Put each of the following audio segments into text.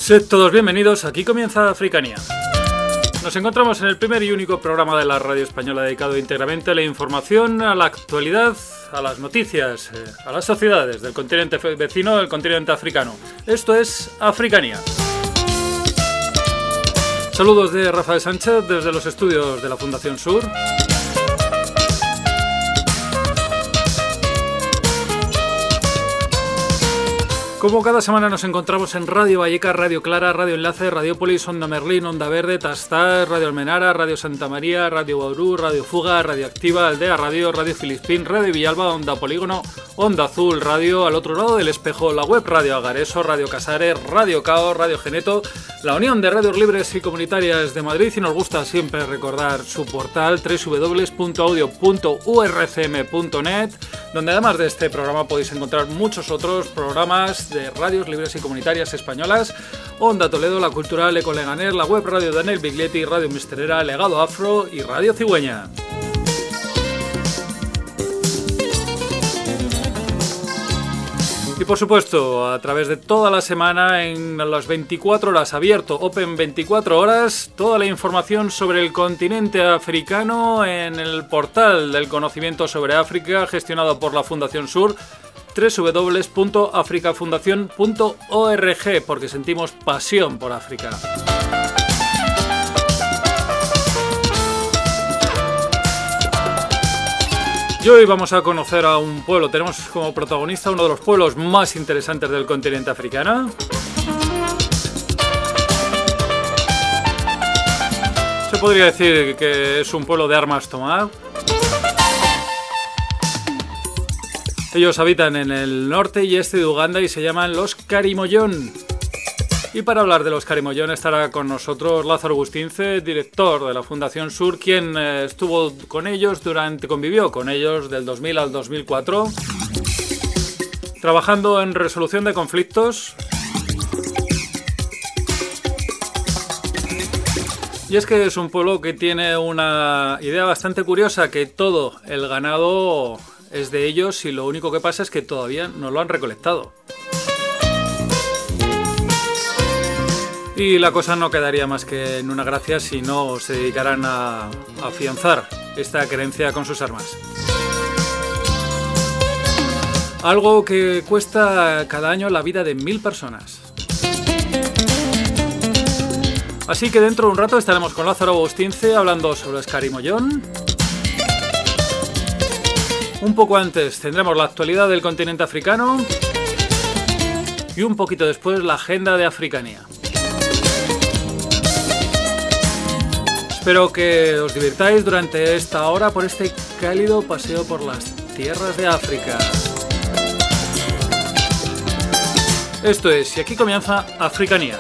Sed todos bienvenidos, aquí comienza Africanía. Nos encontramos en el primer y único programa de la radio española dedicado íntegramente a la información, a la actualidad, a las noticias, a las sociedades del continente vecino, del continente africano. Esto es Africanía. Saludos de Rafael Sánchez desde los estudios de la Fundación Sur. Como cada semana nos encontramos en Radio Vallecas, Radio Clara, Radio Enlace, Radiopolis, Onda Merlín, Onda Verde, Tastar, Radio Almenara, Radio Santa María, Radio Bauru, Radio Fuga, Radio Activa, Aldea Radio, Radio Filispín, Radio Villalba, Onda Polígono, Onda Azul, Radio al otro lado del espejo, la web Radio Agareso, Radio Casares, Radio Cao, Radio Geneto, la Unión de Radios Libres y Comunitarias de Madrid, y nos gusta siempre recordar su portal www.audio.urcm.net, donde además de este programa podéis encontrar muchos otros programas de radios libres y comunitarias españolas: Onda Toledo, La Cultural, Eco Leganés, la web Radio Daniel Biglietti, Radio Misterera, Legado Afro y Radio Cigüeña. Y por supuesto, a través de toda la semana, en las 24 horas abierto, Open 24 horas, toda la información sobre el continente africano en el portal del conocimiento sobre África, gestionado por la Fundación Sur, www.africafundacion.org, porque sentimos pasión por África. Y hoy vamos a conocer a un pueblo. Tenemos como protagonista uno de los pueblos más interesantes del continente africano. Se podría decir que es un pueblo de armas tomar. Ellos habitan en el norte y este de Uganda y se llaman los Karimoyoon. Y para hablar de los Karimoyoon estará con nosotros Lázaro Bustince, director de la Fundación Sur, quien convivió con ellos del 2000 al 2004, trabajando en resolución de conflictos. Y es que es un pueblo que tiene una idea bastante curiosa, que todo el ganado es de ellos y lo único que pasa es que todavía no lo han recolectado. Y la cosa no quedaría más que en una gracia si no se dedicaran a afianzar esta creencia con sus armas. Algo que cuesta cada año la vida de 1000 personas. Así que dentro de un rato estaremos con Lázaro Bustince hablando sobre los Karimoyoon. Un poco antes tendremos la actualidad del continente africano y un poquito después la agenda de Africanía. Espero que os divirtáis durante esta hora por este cálido paseo por las tierras de África. Esto es, y aquí comienza Africanía.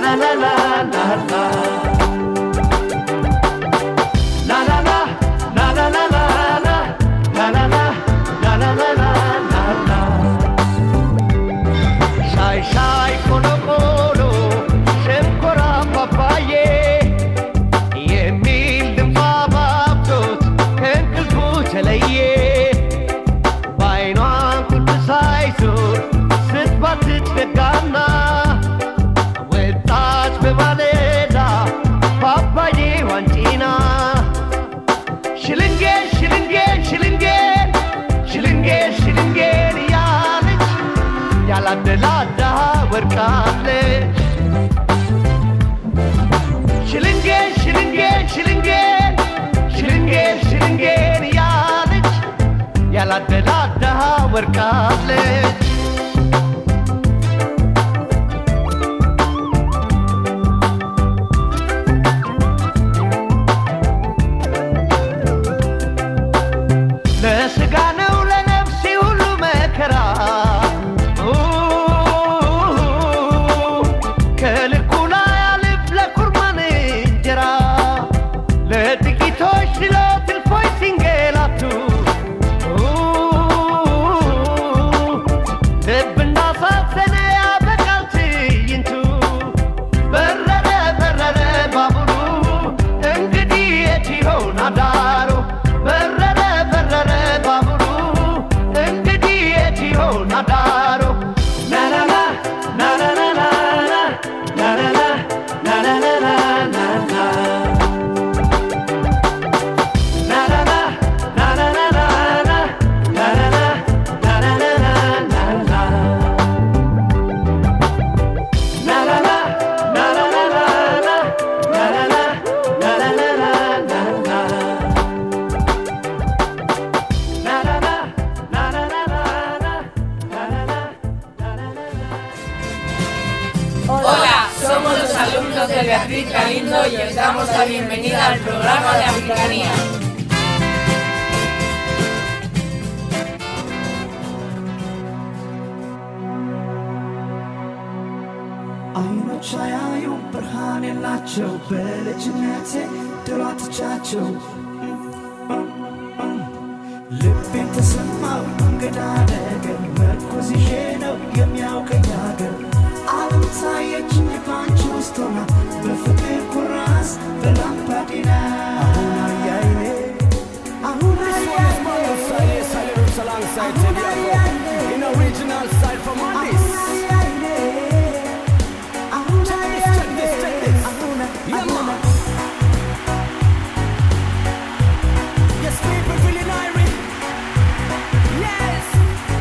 Yes, people feeling Irish. Yes.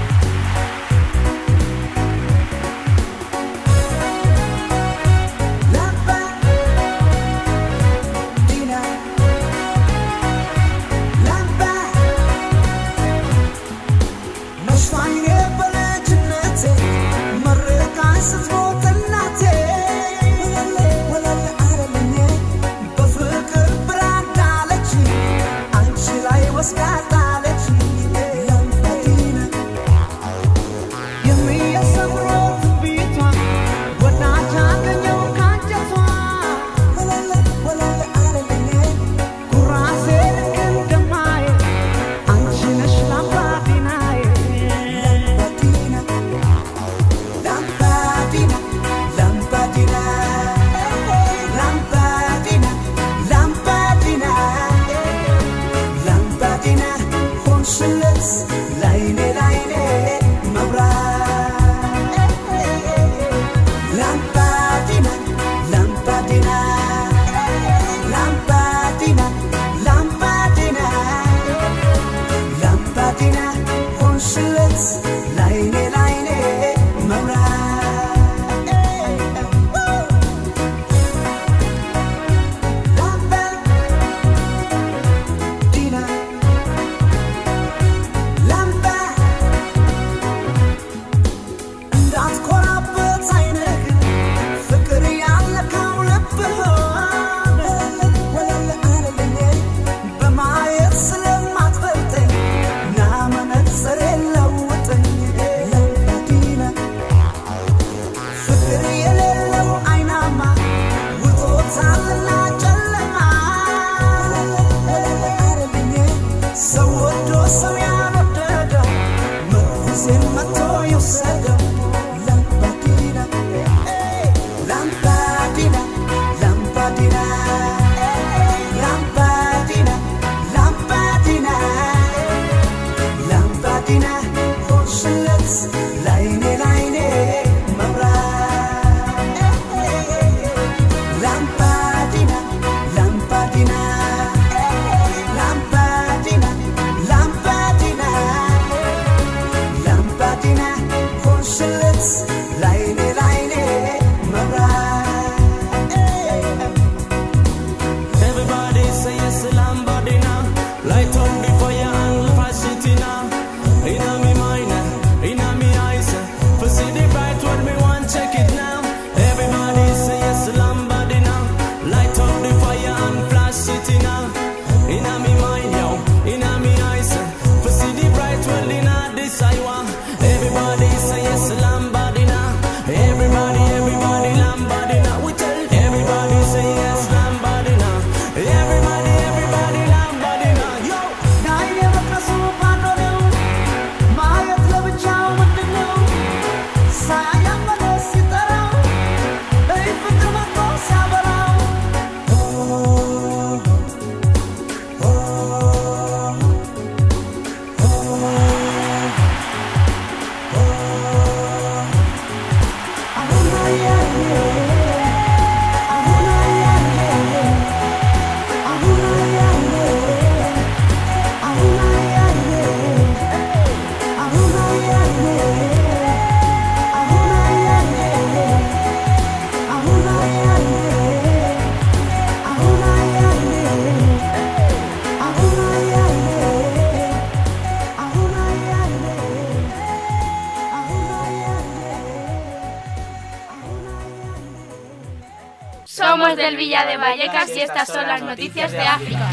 Somos del Villa de Vallecas y estas son las noticias de África.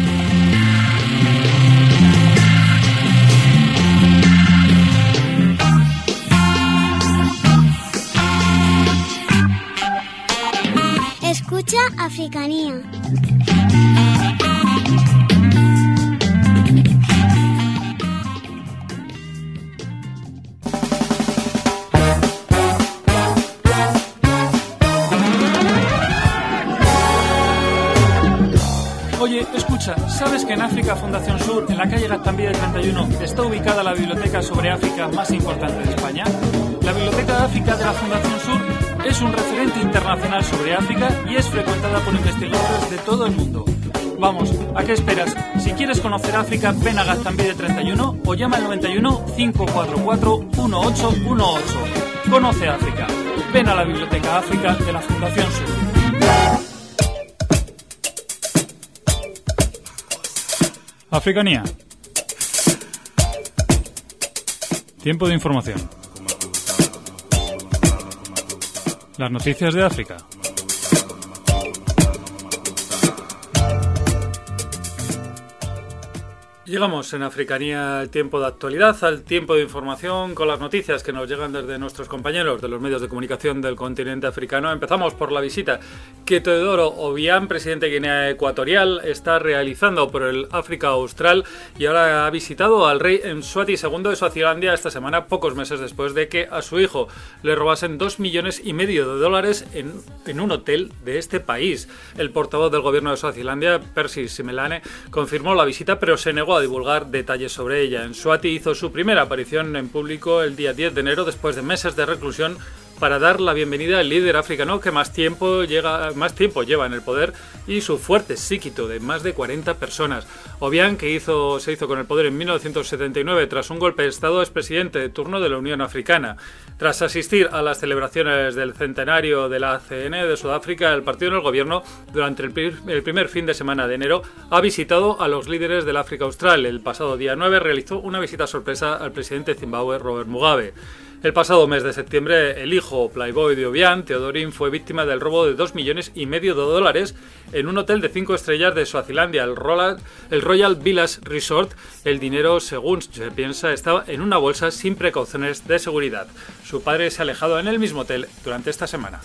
Escucha Africanía. Oye, escucha, ¿sabes que en África Fundación Sur, en la calle Gaztambide 31, está ubicada la biblioteca sobre África más importante de España? La Biblioteca de África de la Fundación Sur es un referente internacional sobre África y es frecuentada por investigadores de todo el mundo. Vamos, ¿a qué esperas? Si quieres conocer África, ven a Gaztambide 31 o llama al 91 544 1818. Conoce África. Ven a la Biblioteca África de la Fundación Sur. Africanía. Tiempo de información. Las noticias de África. Llegamos en Africanía al tiempo de actualidad, al tiempo de información con las noticias que nos llegan desde nuestros compañeros de los medios de comunicación del continente africano. Empezamos por la visita que Teodoro Obiang, presidente de Guinea Ecuatorial, está realizando por el África Austral y ahora ha visitado al rey Mswati II de Suazilandia esta semana, pocos meses después de que a su hijo le robasen $2,5 millones en un hotel de este país. El portavoz del gobierno de Suazilandia, Percy Simelane, confirmó la visita pero se negó a divulgar detalles sobre ella. Mswati hizo su primera aparición en público el día 10 de enero después de meses de reclusión para dar la bienvenida al líder africano que más tiempo lleva en el poder y su fuerte séquito de más de 40 personas. Obiang, que se hizo con el poder en 1979 tras un golpe de Estado, es presidente de turno de la Unión Africana. Tras asistir a las celebraciones del centenario de la ACN de Sudáfrica, el partido en el gobierno, durante el primer fin de semana de enero, ha visitado a los líderes del África Austral. El pasado día 9 realizó una visita sorpresa al presidente de Zimbabue, Robert Mugabe. El pasado mes de septiembre, el hijo Playboy de Obiang, Teodorin, fue víctima del robo de $2,5 millones en un hotel de 5 estrellas de Suazilandia, el Royal Village Resort. El dinero, según se piensa, estaba en una bolsa sin precauciones de seguridad. Su padre se ha alejado en el mismo hotel durante esta semana.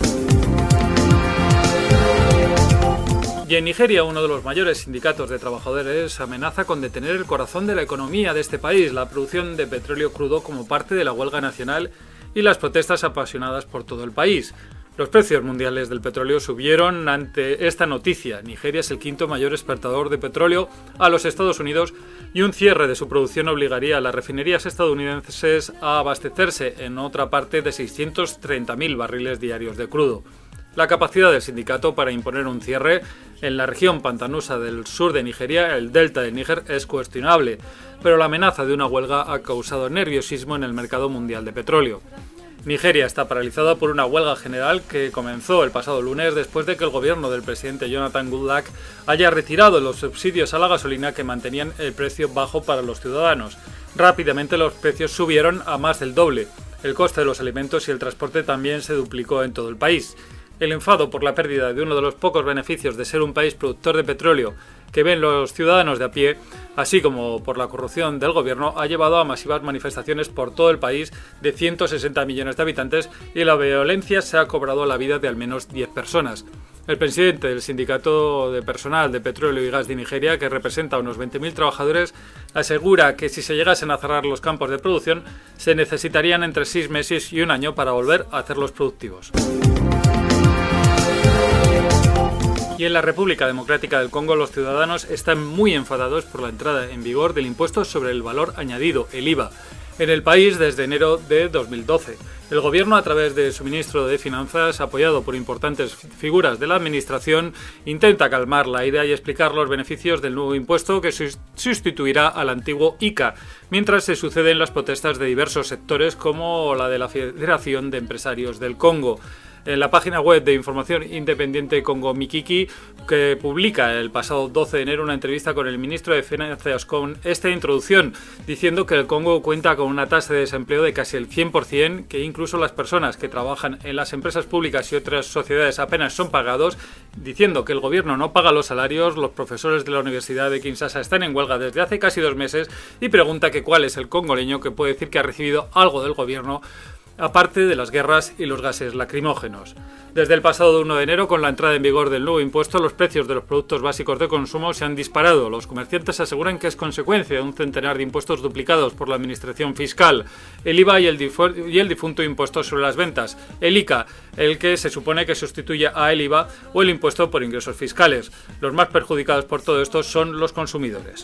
Y en Nigeria, uno de los mayores sindicatos de trabajadores amenaza con detener el corazón de la economía de este país, la producción de petróleo crudo como parte de la huelga nacional y las protestas apasionadas por todo el país. Los precios mundiales del petróleo subieron ante esta noticia. Nigeria es el quinto mayor exportador de petróleo a los Estados Unidos y un cierre de su producción obligaría a las refinerías estadounidenses a abastecerse en otra parte de 630.000 barriles diarios de crudo. La capacidad del sindicato para imponer un cierre en la región pantanosa del sur de Nigeria, el delta del Níger, es cuestionable, pero la amenaza de una huelga ha causado nerviosismo en el mercado mundial de petróleo. Nigeria está paralizada por una huelga general que comenzó el pasado lunes después de que el gobierno del presidente Jonathan Goodluck haya retirado los subsidios a la gasolina que mantenían el precio bajo para los ciudadanos. Rápidamente los precios subieron a más del doble. El coste de los alimentos y el transporte también se duplicó en todo el país. El enfado por la pérdida de uno de los pocos beneficios de ser un país productor de petróleo que ven los ciudadanos de a pie, así como por la corrupción del gobierno, ha llevado a masivas manifestaciones por todo el país de 160 millones de habitantes y la violencia se ha cobrado la vida de al menos 10 personas. El presidente del Sindicato de Personal de Petróleo y Gas de Nigeria, que representa a unos 20.000 trabajadores, asegura que si se llegasen a cerrar los campos de producción, se necesitarían entre 6 meses y un año para volver a hacerlos productivos. Y en la República Democrática del Congo los ciudadanos están muy enfadados por la entrada en vigor del impuesto sobre el valor añadido, el IVA, en el país desde enero de 2012. El gobierno, a través de su ministro de Finanzas, apoyado por importantes figuras de la administración, intenta calmar la ira y explicar los beneficios del nuevo impuesto que sustituirá al antiguo ICA, mientras se suceden las protestas de diversos sectores como la de la Federación de Empresarios del Congo. En la página web de información independiente Congo Mikiki, que publica el pasado 12 de enero una entrevista con el ministro de Finanzas con esta introducción, diciendo que el Congo cuenta con una tasa de desempleo de casi el 100%, que incluso las personas que trabajan en las empresas públicas y otras sociedades apenas son pagados, diciendo que el gobierno no paga los salarios, los profesores de la Universidad de Kinshasa están en huelga desde hace casi 2 meses y pregunta que cuál es el congoleño que puede decir que ha recibido algo del gobierno aparte de las guerras y los gases lacrimógenos. Desde el pasado 1 de enero, con la entrada en vigor del nuevo impuesto, los precios de los productos básicos de consumo se han disparado. Los comerciantes aseguran que es consecuencia de un centenar de impuestos duplicados por la administración fiscal, el IVA y el difunto impuesto sobre las ventas, el ICA, el que se supone que sustituye a el IVA o el impuesto por ingresos fiscales. Los más perjudicados por todo esto son los consumidores.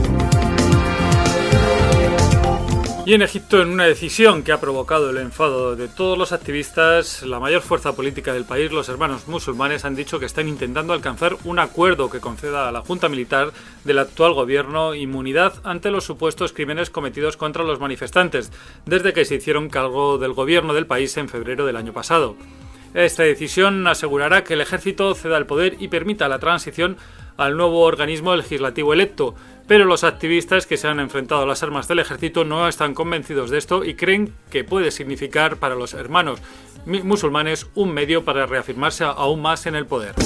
Y en Egipto, en una decisión que ha provocado el enfado de todos los activistas, la mayor fuerza política del país, los hermanos musulmanes, han dicho que están intentando alcanzar un acuerdo que conceda a la junta militar del actual gobierno inmunidad ante los supuestos crímenes cometidos contra los manifestantes, desde que se hicieron cargo del gobierno del país en febrero del año pasado. Esta decisión asegurará que el ejército ceda el poder y permita la transición al nuevo organismo legislativo electo, pero los activistas que se han enfrentado a las armas del ejército no están convencidos de esto y creen que puede significar para los hermanos musulmanes un medio para reafirmarse aún más en el poder.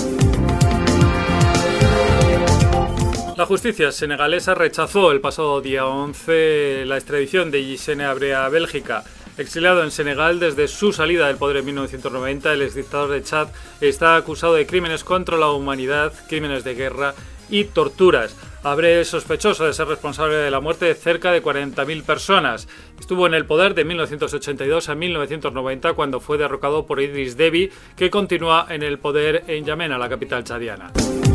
La justicia senegalesa rechazó el pasado día 11 la extradición de Hissène Habré a Bélgica. Exiliado en Senegal desde su salida del poder en 1990, el exdictador de Chad está acusado de crímenes contra la humanidad, crímenes de guerra y torturas. Habré es sospechoso de ser responsable de la muerte de cerca de 40.000 personas. Estuvo en el poder de 1982 a 1990 cuando fue derrocado por Idriss Déby, que continúa en el poder en N'Djamena, la capital chadiana.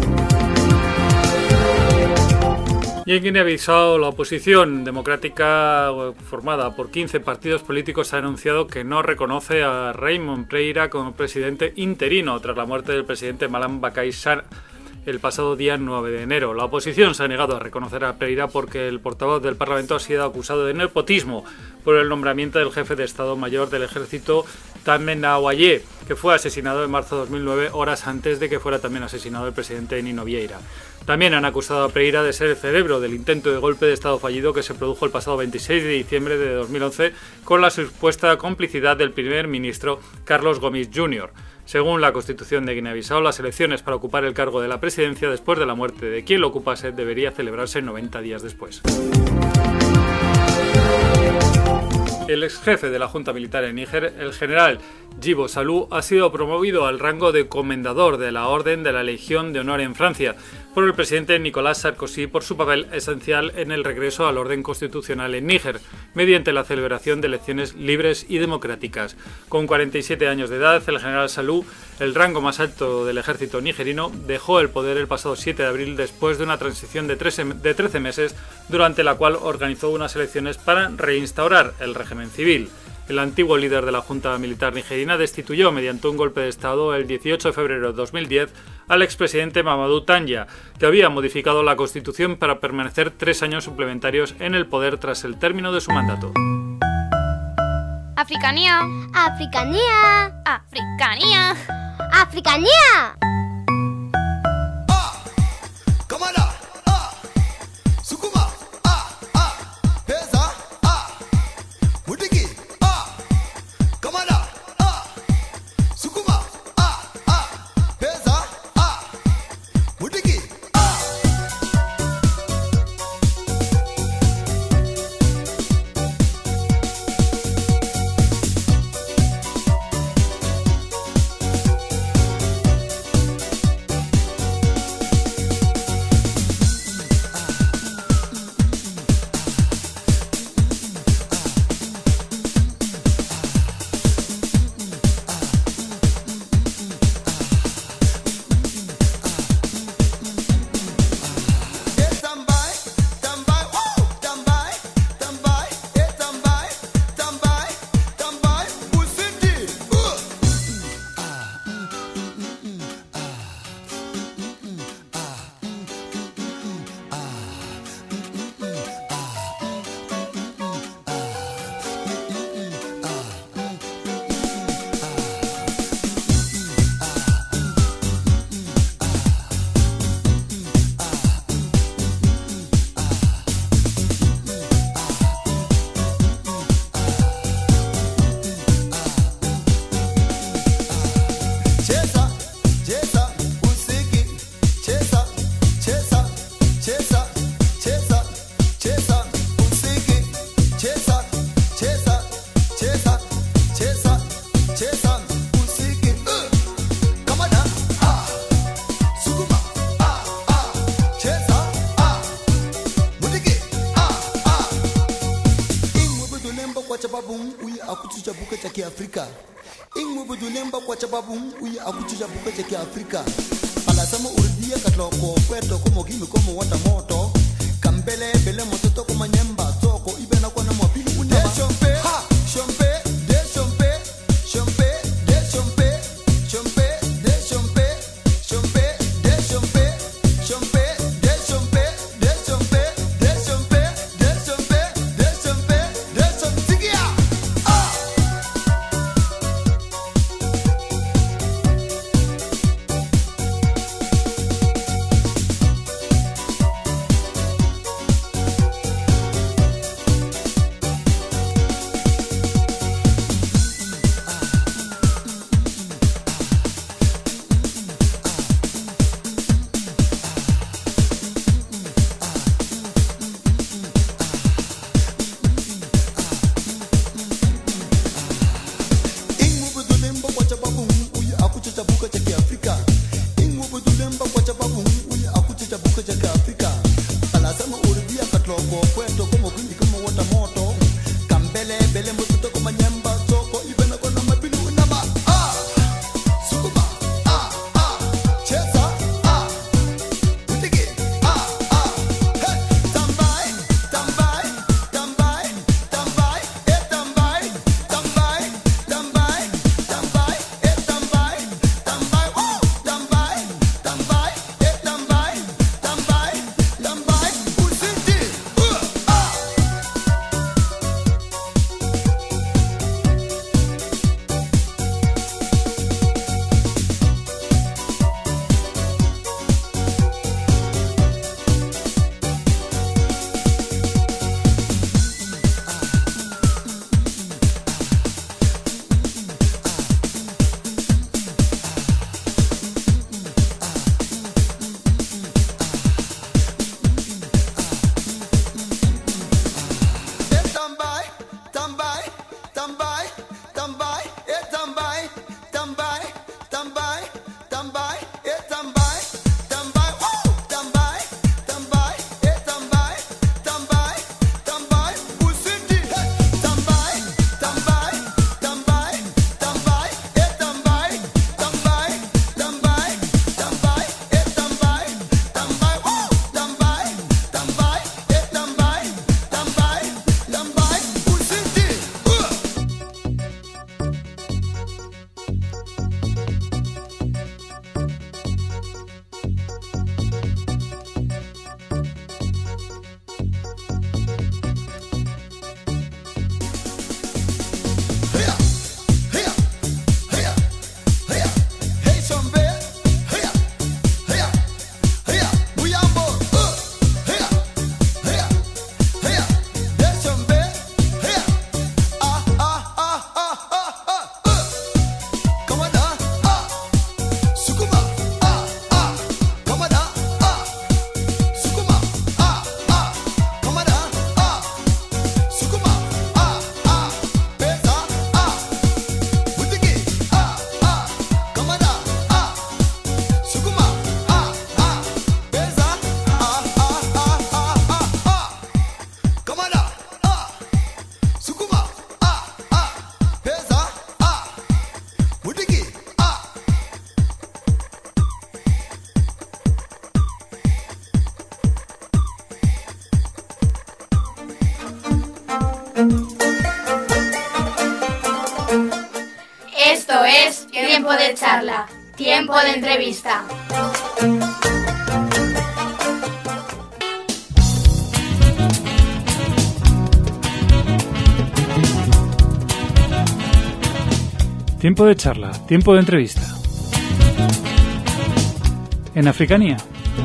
Y en Guinea-Bissau, la oposición democrática, formada por 15 partidos políticos, ha anunciado que no reconoce a Raymond Pereira como presidente interino tras la muerte del presidente Malam Bakay Sall el pasado día 9 de enero. La oposición se ha negado a reconocer a Pereira porque el portavoz del Parlamento ha sido acusado de nepotismo por el nombramiento del jefe de Estado Mayor del Ejército, Tamena Awaye, que fue asesinado en marzo de 2009, horas antes de que fuera también asesinado el presidente Nino Vieira. También han acusado a Pereira de ser el cerebro del intento de golpe de Estado fallido que se produjo el pasado 26 de diciembre de 2011 con la supuesta complicidad del primer ministro Carlos Gomis Jr. Según la Constitución de Guinea-Bissau, las elecciones para ocupar el cargo de la presidencia después de la muerte de quien lo ocupase debería celebrarse 90 días después. El ex jefe de la Junta Militar en Níger, el general Djibo Salou, ha sido promovido al rango de comendador de la Orden de la Legión de Honor en Francia por el presidente Nicolas Sarkozy por su papel esencial en el regreso al orden constitucional en Níger, mediante la celebración de elecciones libres y democráticas. Con 47 años de edad, el general Salou, el rango más alto del ejército nigerino, dejó el poder el pasado 7 de abril después de una transición de 13 meses, durante la cual organizó unas elecciones para reinstaurar el régimen civil. El antiguo líder de la Junta Militar nigerina destituyó mediante un golpe de Estado el 18 de febrero de 2010 al expresidente Mamadou Tanja, que había modificado la Constitución para permanecer 3 años suplementarios en el poder tras el término de su mandato. Africanía. Africanía. Africanía. Africanía. Afrika ingwe budulemba kwa chababu uyi akuchuja buka cheki Afrika pala sama urdia katloko kweto como kimi como wata moto kambele bele moto como nyemba toko ibena kwa na mapili unama chompe ha chompe de chompe chompe de chompe chompe de chompe chompe de chompe chompe de chompe de chompe de chompe de chompe de chompe de chompe Esto es Tiempo de Charla, Tiempo de Entrevista. Tiempo de charla, tiempo de entrevista. En Africanía.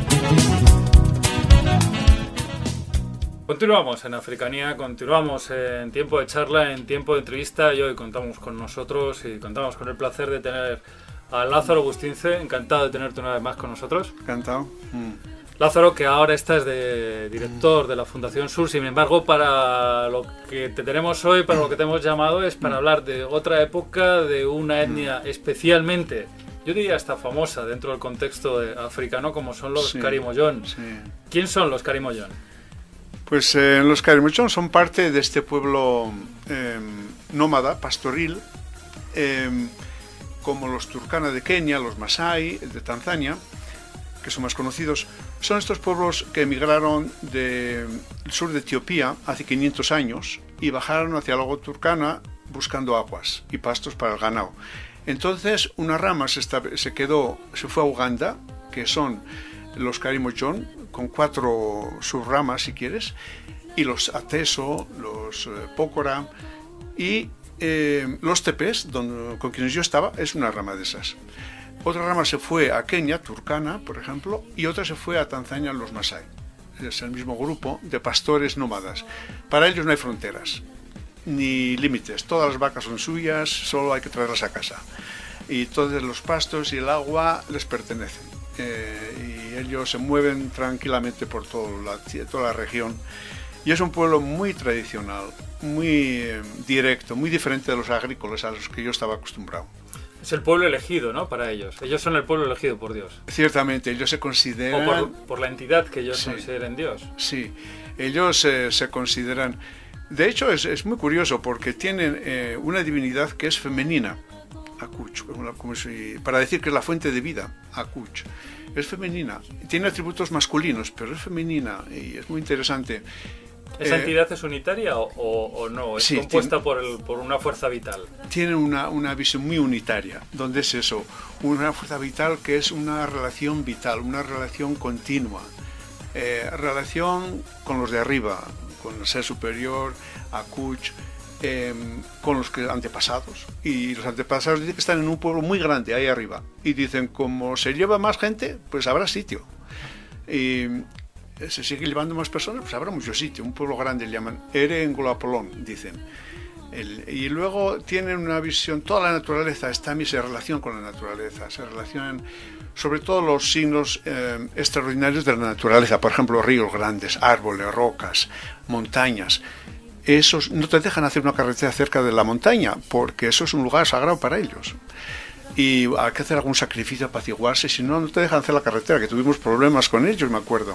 Continuamos en Africanía, continuamos en tiempo de charla, en tiempo de entrevista y hoy contamos con nosotros y contamos con el placer de tener a Lázaro Bustince. Encantado de tenerte una vez más con nosotros. Encantado. Lázaro, que ahora estás de director de la Fundación Sur, sin embargo, para lo que te tenemos hoy, para lo que te hemos llamado, es para hablar de otra época, de una etnia especialmente, yo diría hasta famosa dentro del contexto africano, como son los Karim-Ollón. Sí. ¿Quién son los Karim-Ollón? Pues los Karim-Ollón son parte de este pueblo nómada, pastoril, como los Turkana de Kenia, los Masai de Tanzania, que son más conocidos. Son estos pueblos que emigraron del sur de Etiopía hace 500 años y bajaron hacia el lago Turkana buscando aguas y pastos para el ganado. Entonces una rama se fue a Uganda, que son los Karim-Ollón, con 4 subramas si quieres, y los Ateso, los Pokora y los Tepes, con quienes yo estaba, es una rama de esas. Otra rama se fue a Kenia, Turkana, por ejemplo, y otra se fue a Tanzania, los Masai. Es el mismo grupo de pastores nómadas. Para ellos no hay fronteras ni límites. Todas las vacas son suyas, solo hay que traerlas a casa. Y todos los pastos y el agua les pertenecen. Y ellos se mueven tranquilamente por toda la región. Y es un pueblo muy tradicional, muy directo, muy diferente de los agrícolas a los que yo estaba acostumbrado. Es el pueblo elegido, ¿no? Para ellos. Ellos son el pueblo elegido por Dios. Ciertamente, ellos se consideran... O por la entidad que ellos consideren Dios. Sí, ellos se consideran... De hecho, es muy curioso porque tienen una divinidad que es femenina, Akuch, para decir que es la fuente de vida, Akuch. Es femenina. Tiene atributos masculinos, pero es femenina y es muy interesante. ¿Esa entidad es unitaria o no? ¿Es compuesta por una fuerza vital? Tiene una visión muy unitaria, donde es eso, una fuerza vital que es una relación vital, una relación continua, relación con los de arriba, con el ser superior, Akuch, con los antepasados. Y los antepasados dicen que están en un pueblo muy grande, ahí arriba. Y dicen, como se lleva más gente, pues habrá sitio. Y se sigue llevando más personas, pues habrá mucho sitio. Un pueblo grande le llaman Ere Engolapolón, dicen. Y luego tienen una visión, toda la naturaleza está en esa relación con la naturaleza, se relacionan sobre todo los signos extraordinarios de la naturaleza, por ejemplo ríos grandes, árboles, rocas, montañas. Esos no te dejan hacer una carretera cerca de la montaña, porque eso es un lugar sagrado para ellos. Y hay que hacer algún sacrificio para apaciguarse, si no, no te dejan hacer la carretera, que tuvimos problemas con ellos, me acuerdo.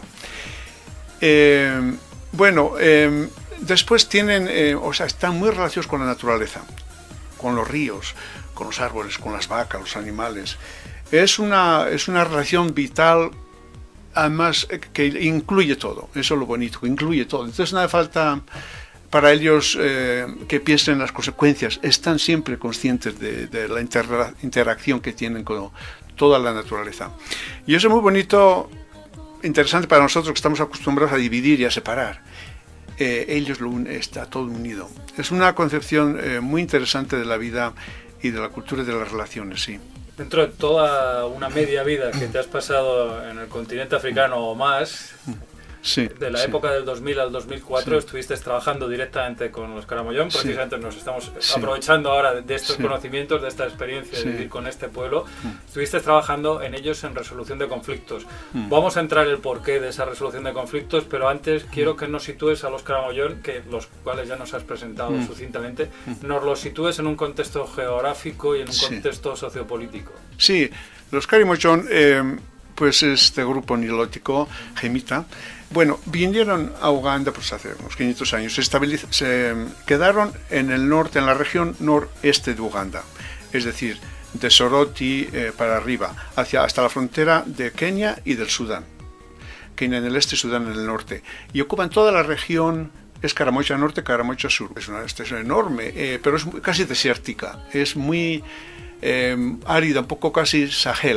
Después tienen, están muy relacionados con la naturaleza, con los ríos, con los árboles, con las vacas, los animales. Es una relación vital, además, que incluye todo. Eso es lo bonito, que incluye todo. Entonces no hace falta para ellos que piensen en las consecuencias. Están siempre conscientes de la interacción que tienen con toda la naturaleza. Y eso es muy bonito, interesante para nosotros que estamos acostumbrados a dividir y a separar. Ellos está todo unido. Es una concepción muy interesante de la vida y de la cultura y de las relaciones, sí. Dentro de toda una media vida que te has pasado en el continente africano o más, de la época del 2000 al 2004, estuviste trabajando directamente con los Karim-Ollón. Precisamente nos estamos aprovechando ahora de estos conocimientos, de esta experiencia de vivir con este pueblo. Estuviste trabajando en ellos en resolución de conflictos. Vamos a entrar en el porqué de esa resolución de conflictos, pero antes quiero que nos sitúes a los Karim-Ollón, que los cuales ya nos has presentado sucintamente, nos los sitúes en un contexto geográfico y en un contexto sociopolítico. Sí, los Karim-Ollón, pues este grupo nilótico, Gemita, bueno, vinieron a Uganda pues hace unos 500 años, se quedaron en el norte, en la región noreste de Uganda, es decir, de Soroti para arriba, hasta la frontera de Kenia y del Sudán. Kenia en el este, Sudán en el norte, y ocupan toda la región. Es Karamoja Norte, Karamoja Sur. Es una extensión enorme, pero es casi desértica, es muy árida, un poco casi Sahel.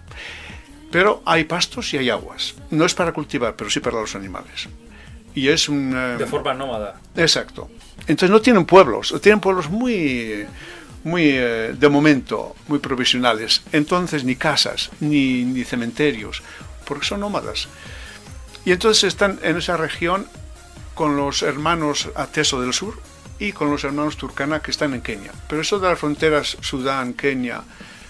Pero hay pastos y hay aguas. No es para cultivar, pero sí para los animales. Y es de forma nómada. Exacto. Entonces no tienen pueblos, tienen pueblos muy de momento, muy provisionales. Entonces ni casas, ni cementerios, porque son nómadas. Y entonces están en esa región con los hermanos Ateso del sur y con los hermanos Turkana que están en Kenia. Pero eso de las fronteras Sudán, Kenia,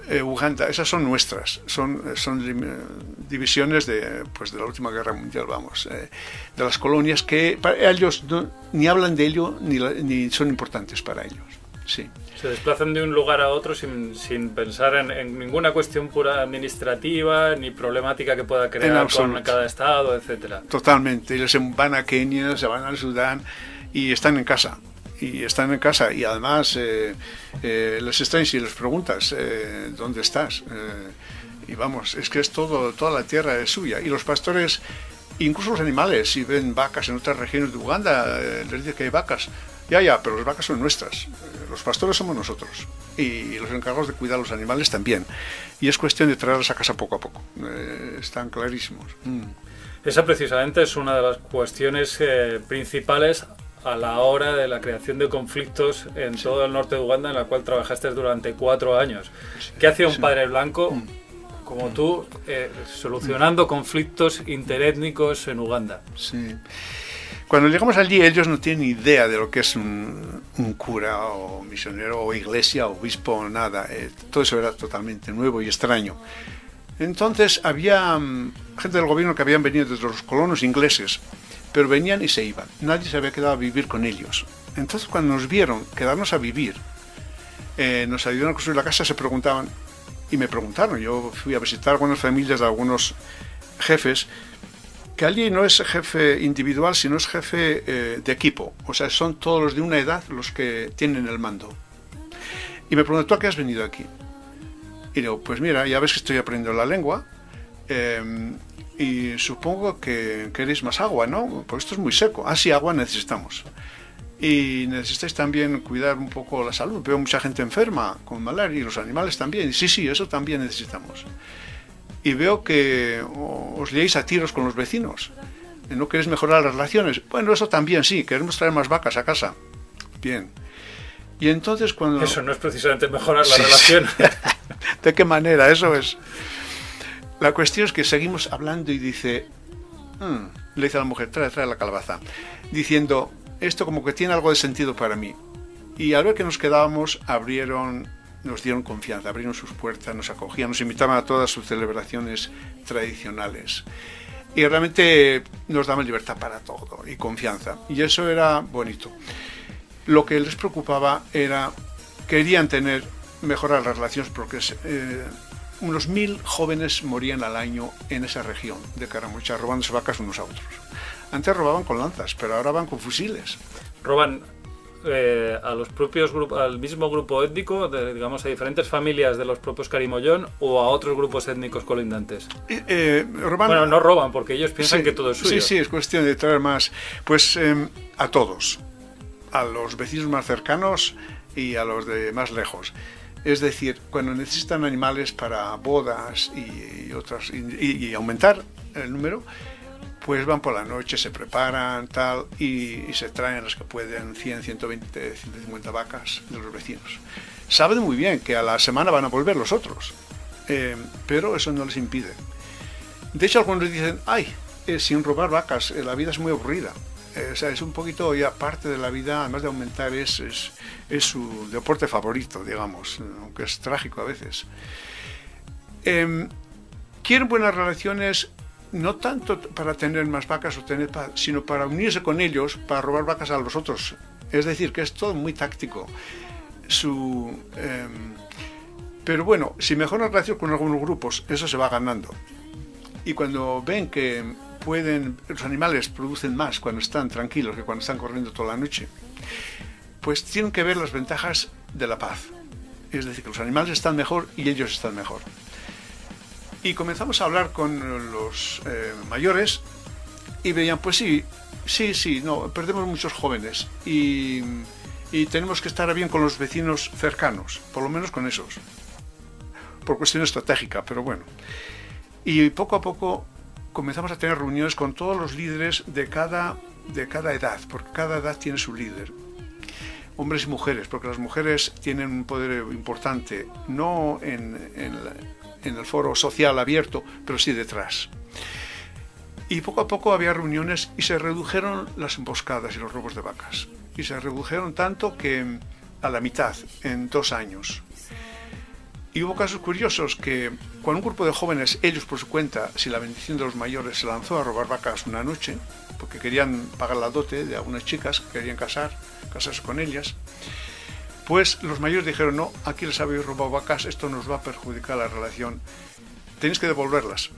Uganda, esas son nuestras, son divisiones de la última guerra mundial, de las colonias que para ellos ni hablan de ello ni son importantes para ellos. Sí. Se desplazan de un lugar a otro sin pensar en ninguna cuestión pura administrativa ni problemática que pueda crear con cada estado, etcétera. Totalmente. Ellos van a Kenia, se van al Sudán y están en casa. Y además les extrañas y les preguntas ¿dónde estás? Y vamos, es que es toda la tierra es suya. Y los pastores, incluso los animales, si ven vacas en otras regiones de Uganda, les dicen que hay vacas. Ya, pero las vacas son nuestras. Los pastores somos nosotros. Y los encargados de cuidar los animales también. Y es cuestión de traerlas a casa poco a poco. Están clarísimos. Esa precisamente es una de las cuestiones principales a la hora de la creación de conflictos en todo el norte de Uganda, en la cual trabajaste durante 4 años. ¿Qué hacía un padre blanco como tú solucionando conflictos interétnicos en Uganda? Sí. Cuando llegamos allí, ellos no tienen idea de lo que es un cura o misionero o iglesia, obispo o nada. Todo eso era totalmente nuevo y extraño. Entonces había gente del gobierno que habían venido desde los colonos ingleses, pero venían y se iban. Nadie se había quedado a vivir con ellos. Entonces cuando nos vieron quedarnos a vivir, nos ayudaron a construir la casa, se preguntaban, y me preguntaron, yo fui a visitar algunas familias de algunos jefes, que allí no es jefe individual, sino es jefe de equipo. O sea, son todos los de una edad los que tienen el mando. Y me preguntó, ¿tú a qué has venido aquí? Y digo, pues mira, ya ves que estoy aprendiendo la lengua, y supongo que queréis más agua, ¿no? Porque esto es muy seco. Ah, sí, agua necesitamos. Y necesitáis también cuidar un poco la salud. Veo mucha gente enferma con malaria y los animales también. Sí, eso también necesitamos. Y veo que os liáis a tiros con los vecinos. ¿No queréis mejorar las relaciones? Bueno, eso también sí, queremos traer más vacas a casa. Bien. Y entonces cuando... Eso no es precisamente mejorar la relación. ¿De qué manera? Eso es... La cuestión es que seguimos hablando y dice... le dice a la mujer, trae la calabaza. Diciendo, esto como que tiene algo de sentido para mí. Y al ver que nos quedábamos, nos dieron confianza, abrieron sus puertas, nos acogían, nos invitaban a todas sus celebraciones tradicionales. Y realmente nos daban libertad para todo y confianza. Y eso era bonito. Lo que les preocupaba era, querían mejorar las relaciones porque unos 1000 jóvenes morían al año en esa región de Caramucha, robándose vacas unos a otros. Antes robaban con lanzas, pero ahora van con fusiles. Roban a los propios al mismo grupo étnico, digamos a diferentes familias de los propios Carimollón o a otros grupos étnicos colindantes. Bueno, no roban porque ellos piensan que todo es suyo. Sí, es cuestión de traer más, pues a todos, a los vecinos más cercanos y a los de más lejos. Es decir, cuando necesitan animales para bodas y otras y aumentar el número, pues van por la noche, se preparan, tal, y se traen las que pueden, 100, 120, 150 vacas de los vecinos. Saben muy bien que a la semana van a volver los otros, pero eso no les impide. De hecho, algunos dicen, sin robar vacas, la vida es muy aburrida. O sea, es un poquito ya parte de la vida, además de aumentar, es su deporte favorito, digamos, aunque es trágico a veces. Quieren buenas relaciones, no tanto para tener más vacas sino para unirse con ellos, para robar vacas a los otros. Es decir, que es todo muy táctico. Pero bueno, si mejoran relación con algunos grupos, eso se va ganando. Y cuando ven que los animales producen más cuando están tranquilos que cuando están corriendo toda la noche, pues tienen que ver las ventajas de la paz. Es decir, que los animales están mejor y ellos están mejor. Y comenzamos a hablar con los mayores y veían, pues sí, no, perdemos muchos jóvenes y tenemos que estar bien con los vecinos cercanos, por lo menos con esos, por cuestión estratégica, pero bueno. Y poco a poco comenzamos a tener reuniones con todos los líderes de cada edad, porque cada edad tiene su líder. Hombres y mujeres, porque las mujeres tienen un poder importante, no en el foro social abierto, pero sí detrás. Y poco a poco había reuniones y se redujeron las emboscadas y los robos de vacas. Y se redujeron tanto que a la mitad en 2 años. Y hubo casos curiosos que cuando un grupo de jóvenes, ellos por su cuenta, sin la bendición de los mayores, se lanzó a robar vacas una noche, porque querían pagar la dote de algunas chicas que querían casarse con ellas, pues los mayores dijeron, no, aquí les habéis robado vacas, esto nos va a perjudicar la relación, tenéis que devolverlas.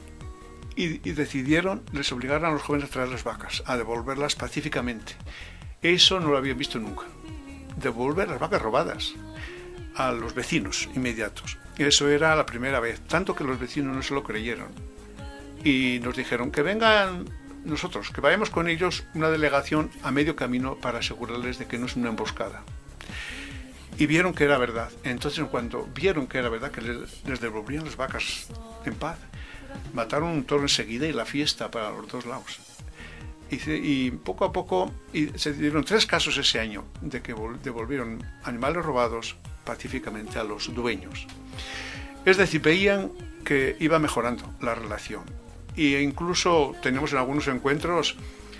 Y decidieron, les obligaron a los jóvenes a traer las vacas, a devolverlas pacíficamente. Eso no lo habían visto nunca. Devolver las vacas robadas a los vecinos inmediatos. Eso era la primera vez, tanto que los vecinos no se lo creyeron. Y nos dijeron que vengan nosotros, que vayamos con ellos una delegación a medio camino para asegurarles de que no es una emboscada. Y vieron que era verdad. Entonces, cuando vieron que era verdad, que les devolvían las vacas en paz, mataron un toro enseguida y la fiesta para los dos lados. Y poco a poco se dieron 3 casos ese año de que devolvieron animales robados pacíficamente a los dueños. Es decir, veían que iba mejorando la relación. E incluso tenemos en algunos encuentros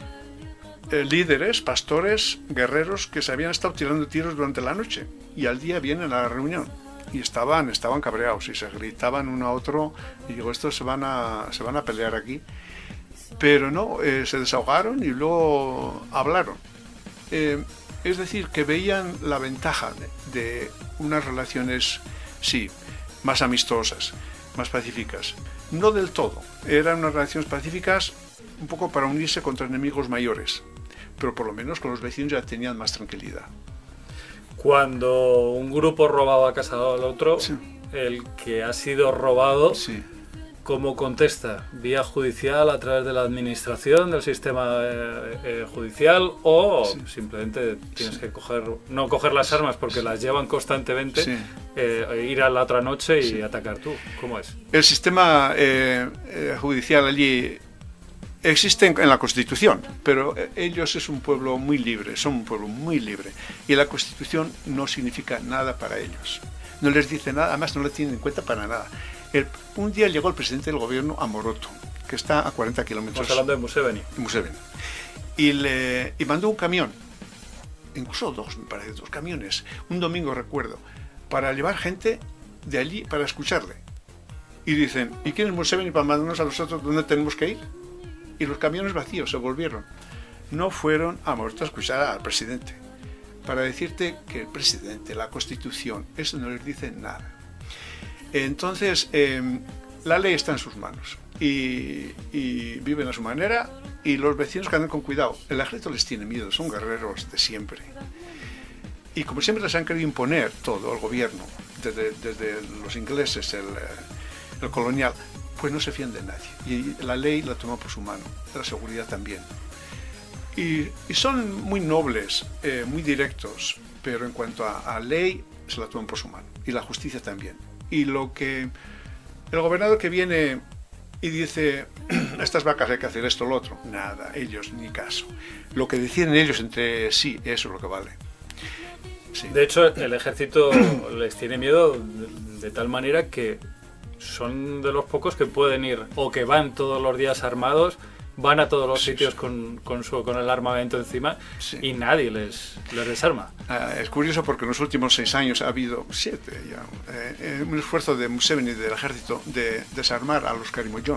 líderes, pastores, guerreros que se habían estado tirando tiros durante la noche y al día vienen a la reunión y estaban cabreados y se gritaban uno a otro y digo, estos se van a pelear aquí, pero no, se desahogaron y luego hablaron. Es decir, que veían la ventaja de unas relaciones, sí, más amistosas, más pacíficas. No del todo, eran unas relaciones pacíficas un poco para unirse contra enemigos mayores, pero por lo menos con los vecinos ya tenían más tranquilidad. Cuando un grupo robaba a casa al otro, Sí. el que ha sido robado, Sí. ¿cómo contesta? ¿Vía judicial, a través de la administración, del sistema judicial, o Sí. simplemente tienes que no coger las armas porque las llevan constantemente, Sí. ir a la otra noche y Sí. atacar tú? ¿Cómo es? El sistema judicial allí existe en la Constitución, pero ellos es un pueblo muy libre, son un pueblo muy libre, y la Constitución no significa nada para ellos. No les dice nada, además no le tienen en cuenta para nada. Un día llegó el presidente del gobierno a Moroto, que está a 40 kilómetros. Estamos hablando de Museveni. Museveni. Y mandó un camión, incluso 2, me parece, 2 camiones, un domingo recuerdo, para llevar gente de allí para escucharle. Y dicen, ¿y quién es Museveni para mandarnos a nosotros dónde tenemos que ir? Y los camiones vacíos se volvieron. No fueron a Moroto a escuchar al presidente, para decirte que el presidente, la Constitución, eso no les dice nada. Entonces, la ley está en sus manos y viven a su manera, y los vecinos que andan con cuidado. El ejército les tiene miedo, son guerreros de siempre. Y como siempre les han querido imponer todo al gobierno, desde los ingleses, el colonial, pues no se fían de nadie. Y la ley la toma por su mano, la seguridad también. Y son muy nobles, muy directos, pero en cuanto a ley, se la toman por su mano. Y la justicia también. Y lo que el gobernador que viene y dice, estas vacas hay que hacer esto o lo otro, nada, ellos ni caso. Lo que deciden ellos entre sí, eso es lo que vale. Sí. De hecho, el ejército les tiene miedo de tal manera que son de los pocos que pueden ir o que van todos los días armados, van a todos los sitios con el armamento encima, y nadie les desarma. Es curioso porque en los últimos 6 años ha habido 7 ya, un esfuerzo de Museveni y del ejército de desarmar a los Karimojong.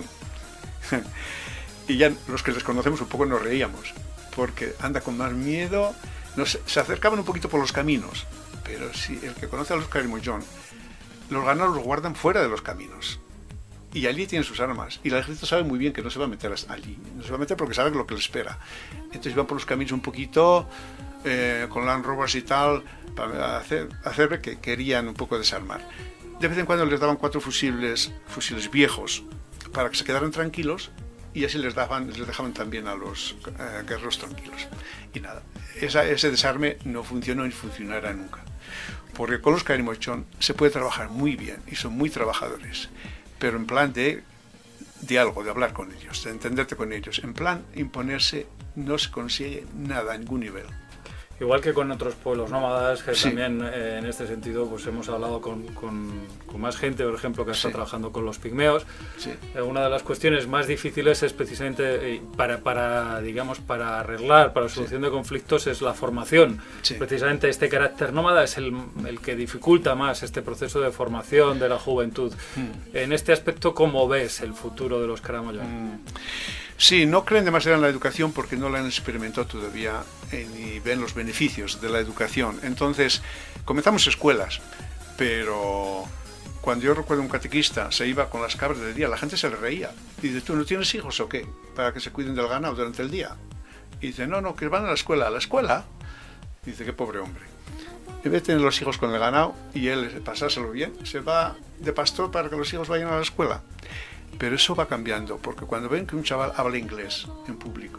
Y ya los que les conocemos un poco nos reíamos, porque anda con más miedo. Se acercaban un poquito por los caminos, pero si el que conoce a los Karimojong, los ganados los guardan fuera de los caminos. Y allí tienen sus armas. Y el ejército sabe muy bien que no se va a meter allí. No se va a meter porque sabe lo que le espera. Entonces van por los caminos un poquito, con Land Rovers y tal, para hacer ver que querían un poco desarmar. De vez en cuando les daban 4 fusiles viejos para que se quedaran tranquilos, y así les dejaban también a los guerreros tranquilos. Y nada, ese desarme no funcionó ni funcionará nunca. Porque con los Karimojong se puede trabajar muy bien y son muy trabajadores, pero en plan de diálogo, de hablar con ellos, de entenderte con ellos. En plan imponerse no se consigue nada a ningún nivel. Igual que con otros pueblos nómadas, que Sí. también en este sentido pues hemos hablado con más gente, por ejemplo, que está Sí. trabajando con los pigmeos. Sí. Una de las cuestiones más difíciles es precisamente digamos, para arreglar, para la solución de conflictos, es la formación. Sí. Precisamente este carácter nómada es el que dificulta más este proceso de formación de la juventud. En este aspecto, ¿cómo ves el futuro de los Karamoyón? Sí, no creen demasiado en la educación porque no la han experimentado todavía ni ven los beneficios de la educación. Entonces, comenzamos escuelas, pero cuando yo recuerdo un catequista se iba con las cabras de día, la gente se le reía. Y dice, ¿tú no tienes hijos o qué? Para que se cuiden del ganado durante el día. Y dice, no, que van a la escuela. ¿A la escuela? Y dice, qué pobre hombre. En vez de tener los hijos con el ganado y él pasárselo bien, se va de pastor para que los hijos vayan a la escuela. Pero eso va cambiando, porque cuando ven que un chaval habla inglés en público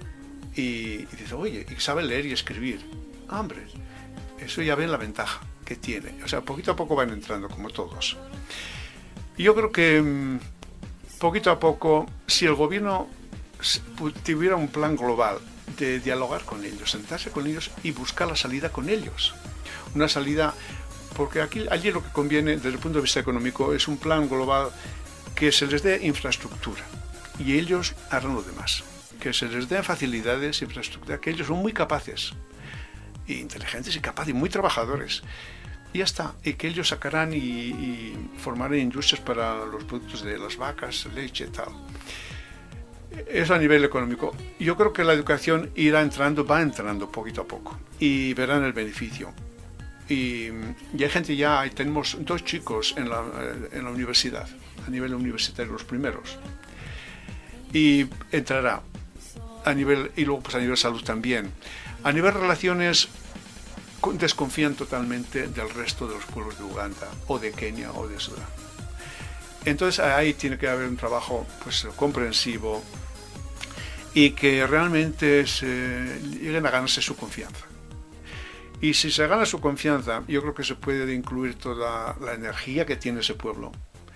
y dice, oye, y sabe leer y escribir, hombre, eso ya ven la ventaja que tiene. O sea, poquito a poco van entrando, como todos. Y yo creo que poquito a poco, si el gobierno tuviera un plan global de dialogar con ellos, sentarse con ellos y buscar la salida con ellos. Una salida, porque allí lo que conviene desde el punto de vista económico es un plan global que se les dé infraestructura y ellos harán lo demás, que se les den facilidades, infraestructura, que ellos son muy capaces, y inteligentes y capaces, y muy trabajadores, y ya está, y que ellos sacarán y formarán industrias para los productos de las vacas, leche y tal. Eso a nivel económico. Yo creo que la educación va entrando poquito a poco, y verán el beneficio. Y hay gente ya, tenemos 2 chicos en la universidad, a nivel universitario, los primeros. Y entrará a nivel, y luego pues a nivel salud también. A nivel relaciones, desconfían totalmente del resto de los pueblos de Uganda, o de Kenia, o de Sudán. Entonces ahí tiene que haber un trabajo pues comprensivo y que realmente lleguen a ganarse su confianza. Y si se gana su confianza, yo creo que se puede incluir toda la energía que tiene ese pueblo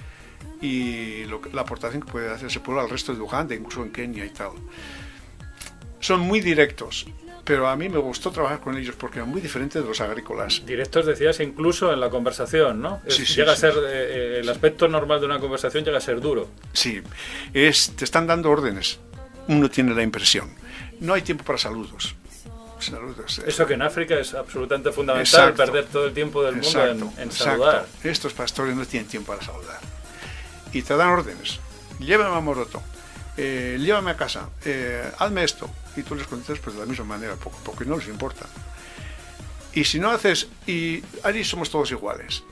y la aportación que puede hacer ese pueblo al resto de Uganda, incluso en Kenia y tal. Son muy directos, pero a mí me gustó trabajar con ellos porque eran muy diferentes de los agrícolas. Directos, decías, incluso en la conversación, ¿no? Sí, llega a ser, el aspecto normal de una conversación llega a ser duro. Sí, te están dando órdenes, uno tiene la impresión. No hay tiempo para saludos. Eso que en África es absolutamente fundamental, exacto, perder todo el tiempo del mundo en saludar. Estos pastores no tienen tiempo para saludar. Y te dan órdenes. Llévame a Moroto, llévame a casa, hazme esto. Y tú les contestas pues de la misma manera, porque no les importa. Y si no haces, y allí somos todos iguales.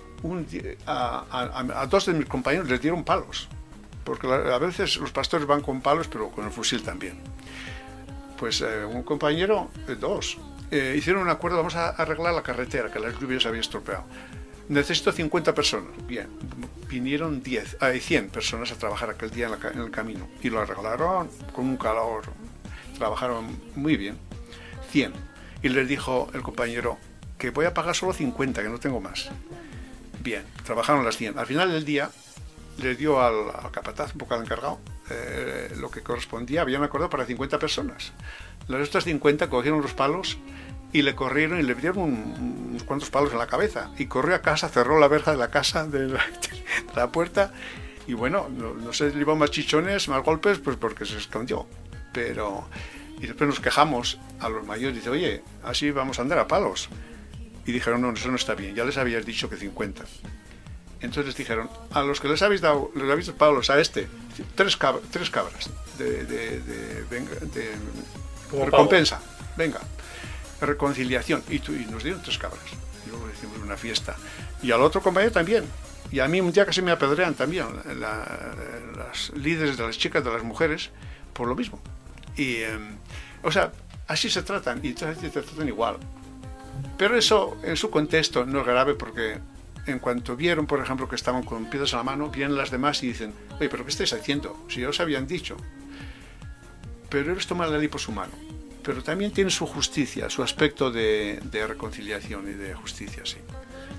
A 2 de mis compañeros les dieron palos. Porque a veces los pastores van con palos, pero con el fusil también. Pues un compañero, 2, hicieron un acuerdo, vamos a arreglar la carretera, que las lluvias habían estropeado. Necesito 50 personas. Bien, vinieron 100 personas a trabajar aquel día en el camino. Y lo arreglaron con un calor, trabajaron muy bien. 100. Y les dijo el compañero que voy a pagar solo 50, que no tengo más. Bien, trabajaron las 100. Al final del día, le dio al capataz, un poco al encargado, lo que correspondía, habían acordado para 50 personas. Las otras 50 cogieron los palos y le corrieron y le dieron unos cuantos palos en la cabeza. Y corrió a casa, cerró la verja de la casa, de la puerta, y bueno, no se llevó más chichones, más golpes, pues porque se escondió. Y después nos quejamos a los mayores, dice, oye, así vamos a andar a palos. Y dijeron, no, eso no está bien, ya les habías dicho que 50. Entonces les dijeron, a los que les habéis dado palos a 3 cabras de recompensa, venga, reconciliación, y nos dieron 3 cabras, y luego hicimos una fiesta, y al otro compañero también, y a mí un día casi me apedrean también las líderes de las chicas, de las mujeres, por lo mismo, y o sea, así se tratan, y se tratan igual, pero eso en su contexto no es grave, porque en cuanto vieron, por ejemplo, que estaban con piedras a la mano, vienen las demás y dicen, oye, ¿pero qué estáis haciendo? Si ya os habían dicho. Pero ellos toman la ley por su mano. Pero también tiene su justicia, su aspecto de reconciliación y de justicia, sí.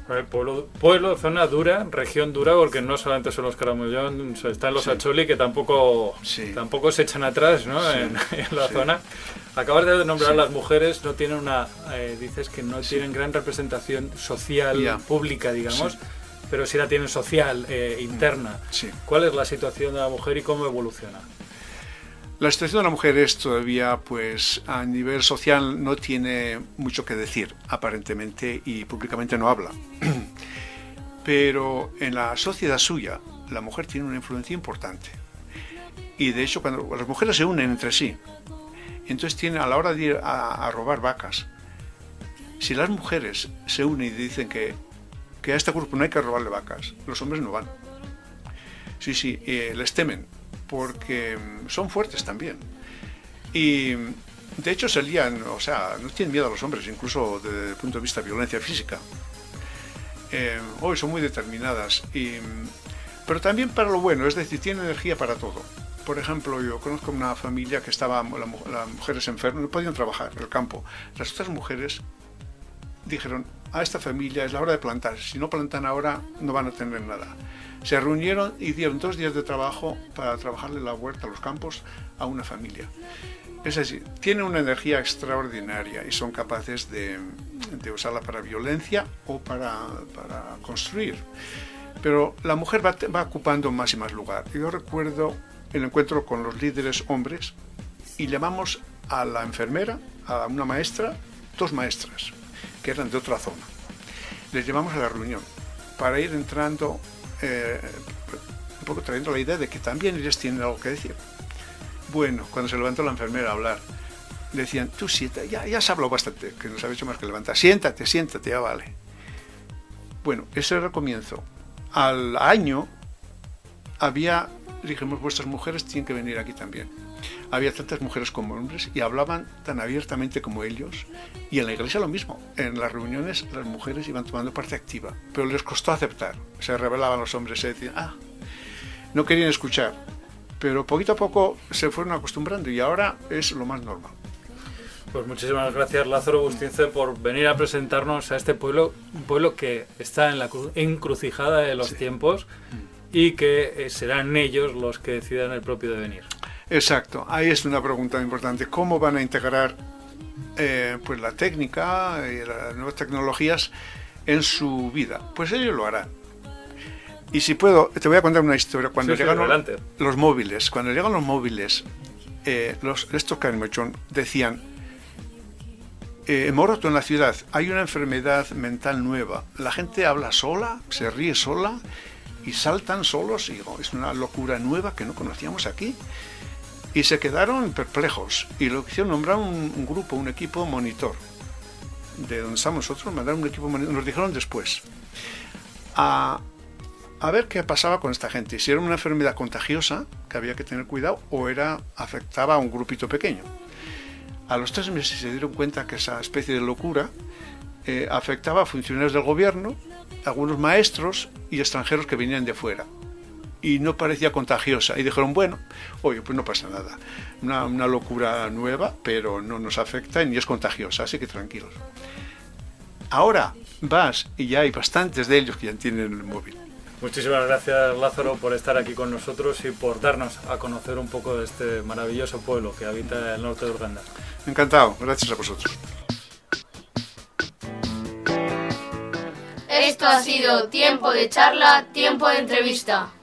Pueblo, zona dura, región dura, porque no solamente son los Caramullón, están los Acholi, que tampoco se echan atrás, ¿no? En la zona. Acabas de nombrar las mujeres, no tienen dices que no tienen gran representación social, pública, digamos, pero sí la tienen social, interna. ¿Cuál es la situación de la mujer y cómo evoluciona? La situación de la mujer es todavía, pues, a nivel social no tiene mucho que decir, aparentemente, y públicamente no habla. Pero en la sociedad suya, la mujer tiene una influencia importante. Y de hecho, cuando las mujeres se unen entre sí, entonces a la hora de ir a robar vacas, si las mujeres se unen y dicen que a este grupo no hay que robarle vacas, los hombres no van. Les temen, porque son fuertes también. Y de hecho se lían, o sea, no tienen miedo a los hombres, incluso desde el punto de vista de violencia física. Hoy son muy determinadas, pero también para lo bueno, es decir, tienen energía para todo. Por ejemplo, yo conozco una familia que estaba, las mujeres enfermas, no podían trabajar en el campo. Las otras mujeres dijeron, a esta familia es la hora de plantar, si no plantan ahora no van a tener nada. Se reunieron y dieron 2 días de trabajo para trabajarle la huerta, los campos, a una familia. Es decir, tienen una energía extraordinaria y son capaces de usarla para violencia o para construir. Pero la mujer va ocupando más y más lugar. Yo recuerdo el encuentro con los líderes hombres y llamamos a la enfermera, a una maestra, 2 maestras, que eran de otra zona. Les llevamos a la reunión para ir entrando, un poco trayendo la idea de que también ellos tienen algo que decir. Bueno, cuando se levantó la enfermera a hablar, le decían, tú siéntate, ya has hablado bastante, que nos ha hecho más que levantar, siéntate, ya vale. Bueno, ese era el comienzo. Al año dijimos, vuestras mujeres tienen que venir aquí también. Había tantas mujeres como hombres y hablaban tan abiertamente como ellos. Y en la iglesia lo mismo. En las reuniones las mujeres iban tomando parte activa, pero les costó aceptar. Se rebelaban los hombres, se decían, no querían escuchar. Pero poquito a poco se fueron acostumbrando y ahora es lo más normal. Pues muchísimas gracias, Lázaro Bustince, por venir a presentarnos a este pueblo, un pueblo que está en la encrucijada de los tiempos y que serán ellos los que decidan el propio devenir. Exacto, ahí es una pregunta importante. ¿Cómo van a integrar pues la técnica y las nuevas tecnologías en su vida? Pues ellos lo harán. Y si puedo, te voy a contar una historia. Cuando llegaron los móviles, estos Caramullón decían, en Moroto, en la ciudad, hay una enfermedad mental nueva. La gente habla sola, se ríe sola y saltan solos. Y es una locura nueva que no conocíamos aquí. Y se quedaron perplejos. Y lo que hicieron, nombraron un grupo, un equipo monitor. De donde estamos nosotros, mandaron un equipo monitor. Nos dijeron después a ver qué pasaba con esta gente. Si era una enfermedad contagiosa, que había que tener cuidado, o afectaba a un grupito pequeño. A los 3 meses se dieron cuenta que esa especie de locura afectaba a funcionarios del gobierno, algunos maestros y extranjeros que venían de fuera. Y no parecía contagiosa. Y dijeron, bueno, oye, pues no pasa nada. Una locura nueva, pero no nos afecta ni es contagiosa, así que tranquilos. Ahora vas y ya hay bastantes de ellos que ya tienen el móvil. Muchísimas gracias, Lázaro, por estar aquí con nosotros y por darnos a conocer un poco de este maravilloso pueblo que habita el norte de Uganda. Encantado, gracias a vosotros. Esto ha sido Tiempo de Charla, Tiempo de Entrevista.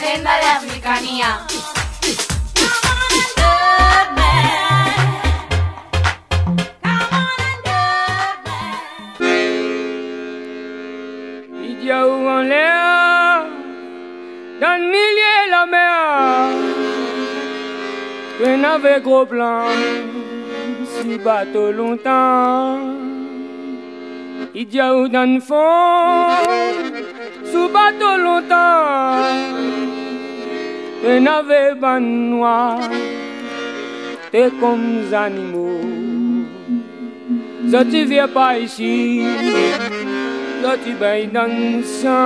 agenda de africanía. En l'air, dans le milieu de la mer, on avait gros plan, si bateau longtemps. Il y a eu dans le fond, sous bateau longtemps, on avait ban noir, t'es comme des animaux. Ça tu viens pas ici. Tu baignes dans le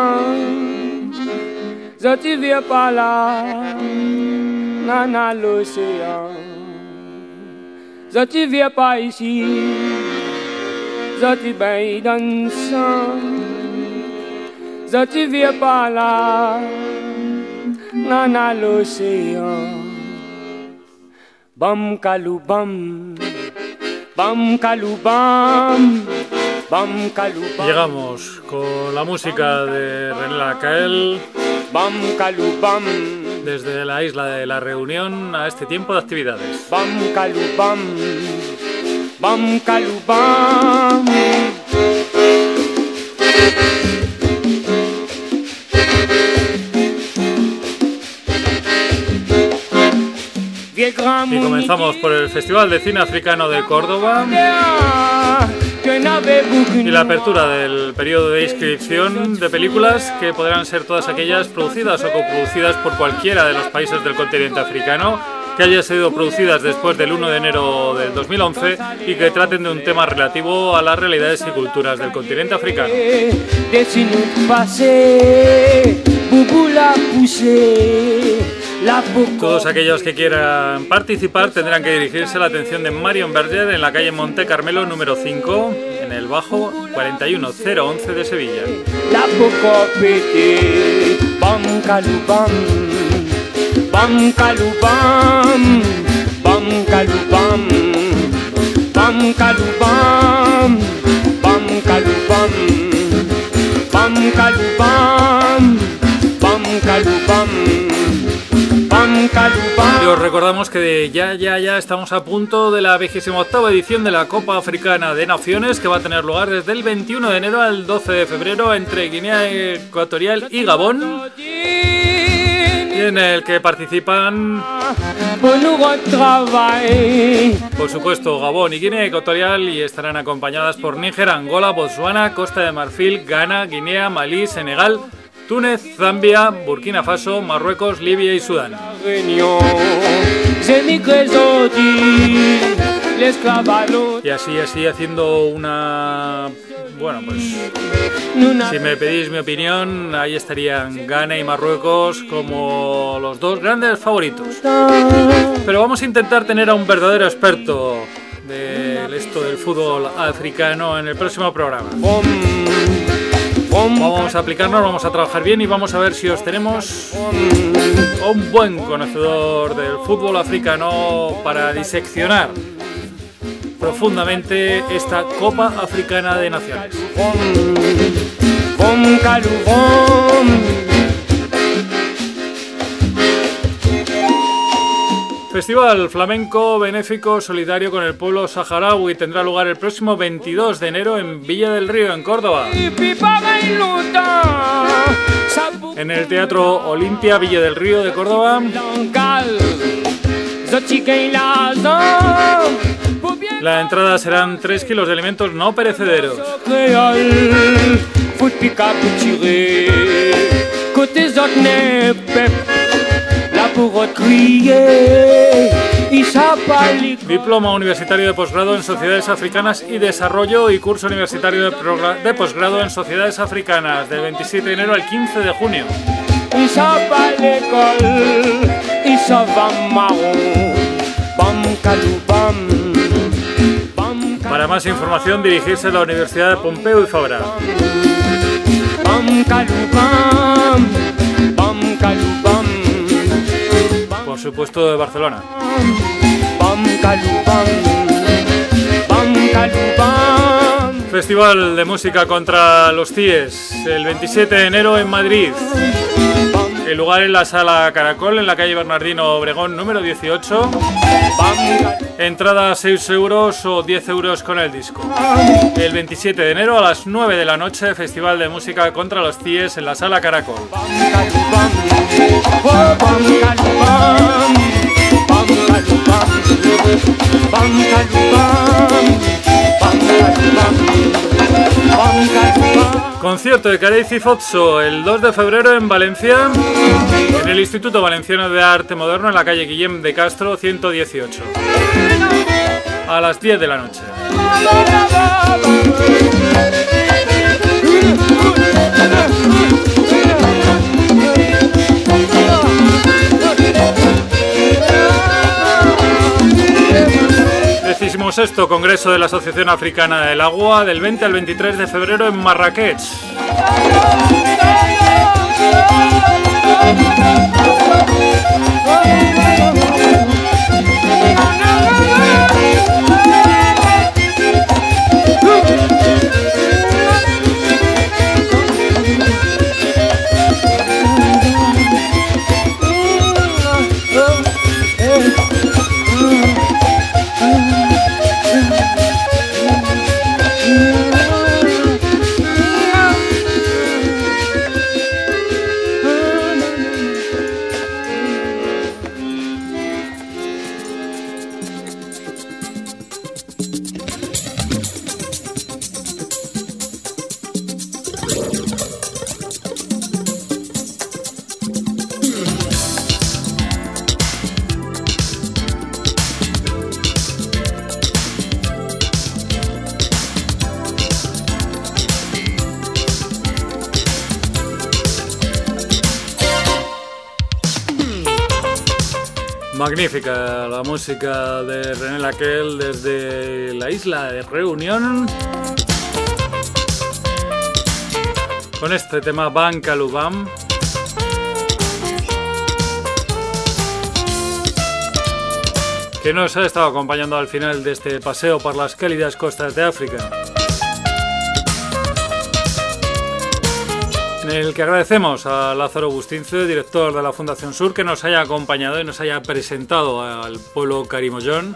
sang, tu viens par là, dans l'océan. Tu viens pas ici, tu baignes dans le sang, tu viens par là, dans l'océan. Bam kalou bam, bam kalou bam. Llegamos con la música de René Lacael desde la isla de La Reunión a este tiempo de actividades. Y comenzamos por el Festival de Cine Africano de Córdoba y la apertura del periodo de inscripción de películas que podrán ser todas aquellas producidas o coproducidas por cualquiera de los países del continente africano que hayan sido producidas después del 1 de enero del 2011 y que traten de un tema relativo a las realidades y culturas del continente africano. Todos aquellos que quieran participar tendrán que dirigirse a la atención de Marion Berger en la calle Monte Carmelo número 5, en el Bajo 41011 de Sevilla. Y os recordamos que ya estamos a punto de la 28ª edición de la Copa Africana de Naciones, que va a tener lugar desde el 21 de enero al 12 de febrero entre Guinea Ecuatorial y Gabón, y en el que participan, por supuesto, Gabón y Guinea Ecuatorial, y estarán acompañadas por Níger, Angola, Botsuana, Costa de Marfil, Ghana, Guinea, Malí, Senegal, Túnez, Zambia, Burkina Faso, Marruecos, Libia y Sudán. Y así haciendo una... Bueno, pues si me pedís mi opinión, ahí estarían Ghana y Marruecos como los dos grandes favoritos. Pero vamos a intentar tener a un verdadero experto de esto del fútbol africano en el próximo programa. Vamos a aplicarnos, vamos a trabajar bien y vamos a ver si os tenemos a un buen conocedor del fútbol africano para diseccionar profundamente esta Copa Africana de Naciones. Festival Flamenco Benéfico Solidario con el pueblo saharaui tendrá lugar el próximo 22 de enero en Villa del Río, en Córdoba. En el Teatro Olimpia Villa del Río de Córdoba. La entrada serán 3 kilos de alimentos no perecederos. Diploma universitario de posgrado en Sociedades Africanas y Desarrollo y curso universitario de posgrado en Sociedades Africanas del 27 de enero al 15 de junio. Para más información, dirigirse a la Universidad de Pompeu Fabra. Por supuesto, de Barcelona. Festival de música contra los CIES, el 27 de enero en Madrid. El lugar es la Sala Caracol, en la calle Bernardino Obregón, número 18. Entrada 6 euros o 10 euros con el disco. El 27 de enero a las 9 de la noche, Festival de Música contra los CIES en la Sala Caracol. Concierto de Carey y Fotso el 2 de febrero en Valencia, en el Instituto Valenciano de Arte Moderno, en la calle Guillem de Castro 118, a las 10 de la noche. Sexto Congreso de la Asociación Africana del Agua, del 20 al 23 de febrero en Marrakech. Magnífica la música de René Laquel desde la isla de Reunión, con este tema Banca Lubam, que nos ha estado acompañando al final de este paseo por las cálidas costas de África, en el que agradecemos a Lázaro Bustince, director de la Fundación Sur, que nos haya acompañado y nos haya presentado al pueblo carimoyón.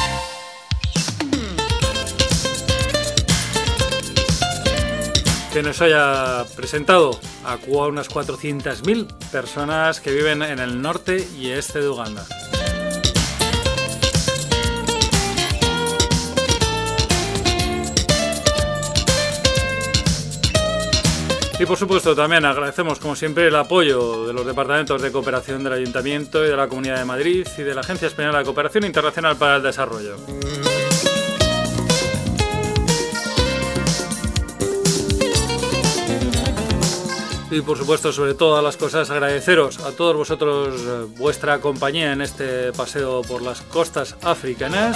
Que nos haya presentado a unas 400.000 personas que viven en el norte y este de Uganda. Y por supuesto también agradecemos como siempre el apoyo de los departamentos de cooperación del Ayuntamiento y de la Comunidad de Madrid y de la Agencia Española de Cooperación Internacional para el Desarrollo. Y por supuesto, sobre todas las cosas, agradeceros a todos vosotros vuestra compañía en este paseo por las costas africanas,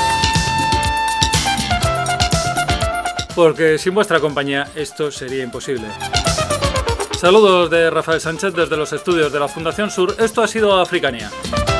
porque sin vuestra compañía esto sería imposible. Saludos de Rafael Sánchez desde los estudios de la Fundación Sur. Esto ha sido Africanía.